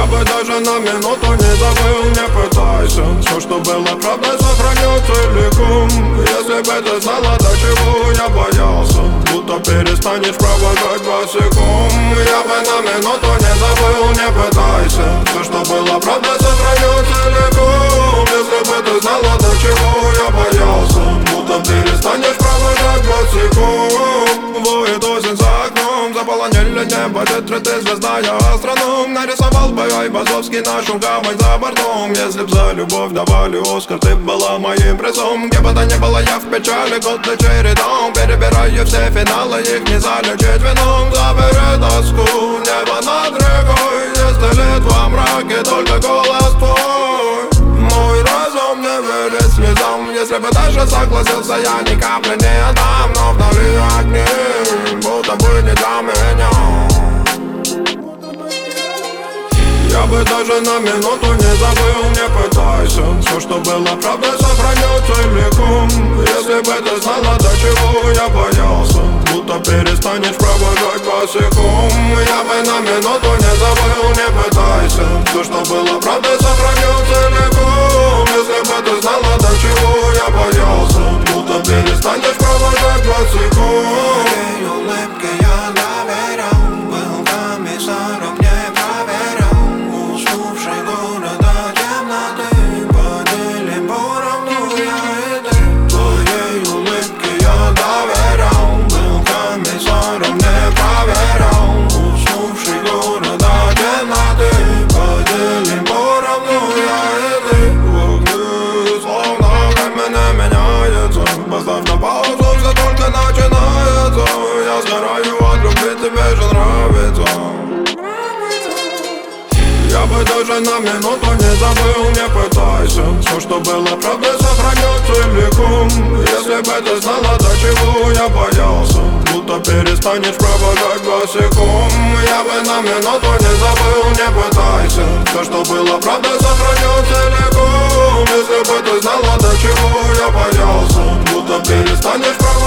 Я бы даже на минуту не забыл, не пытайся. Все, что было правдой, сохраню целиком. Если бы ты знала, до чего я боялся, будто перестанешь провожать босиком. Я бы на минуту не забыл, не пытайся. Все, что было правдой, сохраню целиком. Если бы ты знала, до чего я боялся, будто перестанешь провожать босиком. Воет осень за окном, заполонили небо ветры, ты звезда, я астроном. Нарисовал бы Айвазовский нашу гавань за бортом. Если б за любовь давали Оскар, ты была моим призом. Где бы то ни было, я в печали, годы чередом. Перебираю все финалы, их не залечить вином. Забери тоску, небо над рекой. 10 лет во мраке, только голос твой. Мой разум не верит слезам. Если бы даже согласился, я ни капли не отдам. Но вдали огни, будто бы не для меня. Я бы даже на минуту не забыл, не пытайся. Все, что было правдой, сохраню целиком. Если бы ты знала, до чего я боялся, будто перестанешь провожать босиком. Я бы на минуту не забыл, не пытайся. Все, что было правдой, сохраню целиком. Если бы ты знала, до чего я боялся, будто перестанешь провожать босиком. Твоей улыбке я доверял, был комиссаром, не проверял. Уснувший города темноты, поделим поровну я и ты. Твоей улыбке я доверял, был комиссаром, не проверял. Уснувший города темноты, поделим поровну я и ты. Огни, словно время не меняется. Поставь на паузу, все только начинается. Я сгораю от любви, тебе же нравится. Я бы даже на минуту не забыл, не пытайся. Все, что было правдой, сохраню целиком. Если бы ты знала, до чего я боялся, будто перестанешь провожать босиком. Я бы на минуту не забыл, не пытайся. Все, что было правдой, сохраню целиком. Если бы ты знала, до чего я боялся, будто перестанешь провожать